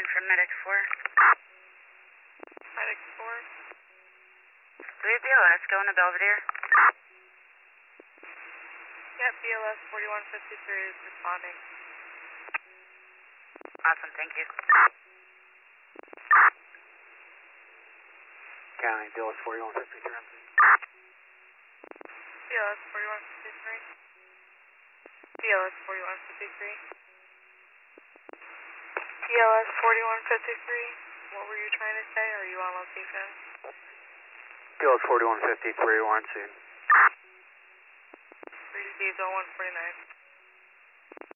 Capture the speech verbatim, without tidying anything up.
calling from Medic four. Medic four. Do we have B L S going to Belvedere? Yep, B L S forty-one fifty-three is responding. Awesome, thank you. County, B L S forty-one fifty-three. B L S forty-one fifty-three. B L S forty-one fifty-three. B L S forty-one fifty-three. What were you trying to say? Are you on location? B L S forty-one fifty-three, one scene. Three Z's oh one forty-nine.